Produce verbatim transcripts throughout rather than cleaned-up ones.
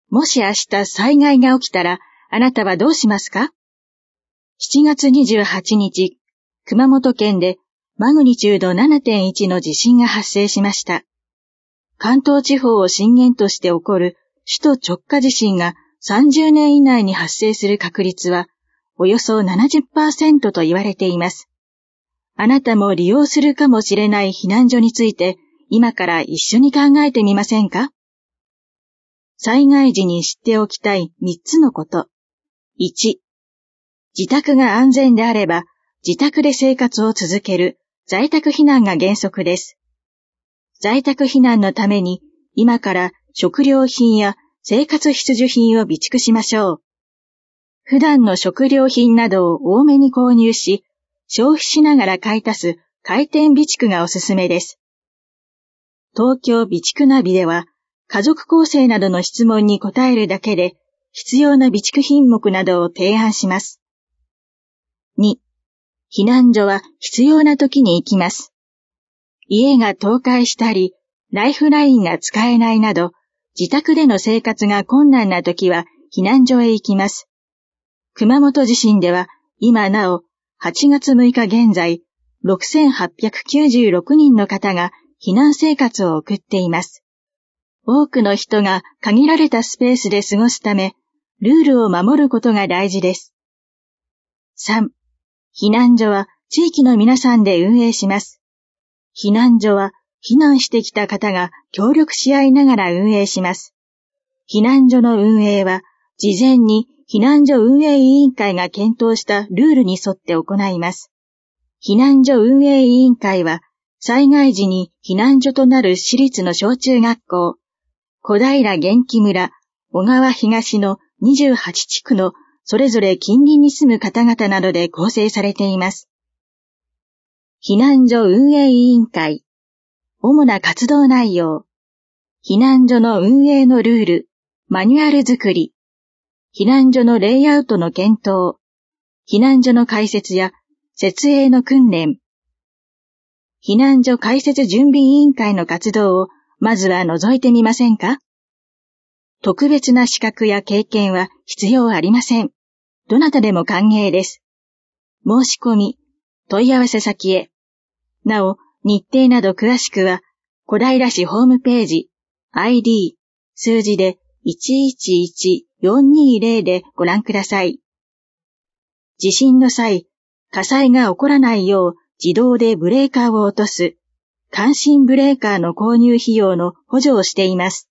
もし明日災害が起きたら、あなたはどうしますか？ しちがつにじゅうはちにち、熊本県でマグニチュード ななてんいち の地震が発生しました。関東地方を震源として起こる首都直下地震がさんじゅうねん以内に発生する確率はおよそ ななじゅっパーセント と言われています。あなたも利用するかもしれない避難所について今から一緒に考えてみませんか？災害時に知っておきたいみっつのこと。いち、自宅が安全であれば自宅で生活を続ける在宅避難が原則です。在宅避難のために今から食料品や生活必需品を備蓄しましょう。普段の食料品などを多めに購入し、消費しながら買い足す回転備蓄がおすすめです。東京備蓄ナビでは家族構成などの質問に答えるだけで必要な備蓄品目などを提案します。に、避難所は必要な時に行きます。家が倒壊したり、ライフラインが使えないなど、自宅での生活が困難な時は避難所へ行きます。熊本地震では今なおはちがつむいか現在ろくせんはっぴゃくきゅうじゅうろくにんの方が避難生活を送っています。多くの人が限られたスペースで過ごすため、ルールを守ることが大事です。さん、避難所は地域の皆さんで運営します。避難所は避難してきた方が協力し合いながら運営します。避難所の運営は事前に避難所運営委員会が検討したルールに沿って行います。避難所運営委員会は災害時に避難所となる私立の小中学校、小平元気村、小川東のにじゅうはちちくのそれぞれ近隣に住む方々などで構成されています。避難所運営委員会、主な活動内容、避難所の運営のルール、マニュアル作り、避難所のレイアウトの検討、避難所の開設や設営の訓練、避難所開設準備委員会の活動をまずは覗いてみませんか？特別な資格や経験は必要ありません。どなたでも歓迎です。申し込み、問い合わせ先へ。なお、日程など詳しくは、小平市ホームページ、アイディー、数字でいちいちいちよんにーぜろでご覧ください。地震の際、火災が起こらないよう自動でブレーカーを落とす、感震ブレーカーの購入費用の補助をしています。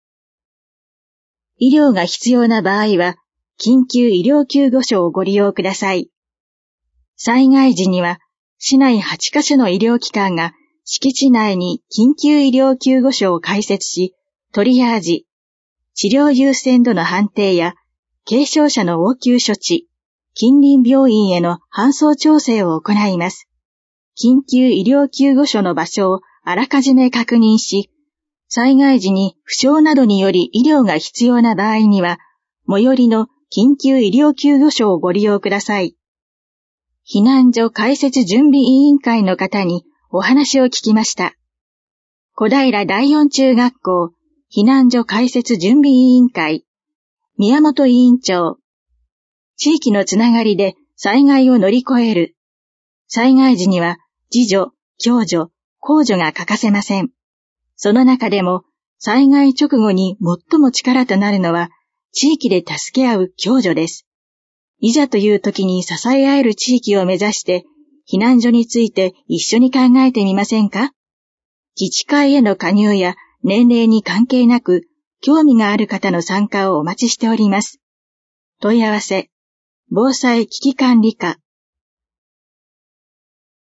医療が必要な場合は、緊急医療救護所をご利用ください。災害時には、市内はちかしょの医療機関が敷地内に緊急医療救護所を開設し、トリアージ、治療優先度の判定や、軽症者の応急処置、近隣病院への搬送調整を行います。緊急医療救護所の場所をあらかじめ確認し、災害時に負傷などにより医療が必要な場合には、最寄りの緊急医療救護所をご利用ください。避難所開設準備委員会の方にお話を聞きました。小平第四中学校避難所開設準備委員会、宮本委員長。地域のつながりで災害を乗り越える。災害時には自助、共助、公助が欠かせません。その中でも災害直後に最も力となるのは地域で助け合う共助です。いざという時に支え合える地域を目指して避難所について一緒に考えてみませんか？自治会への加入や年齢に関係なく興味がある方の参加をお待ちしております。問い合わせ、防災危機管理課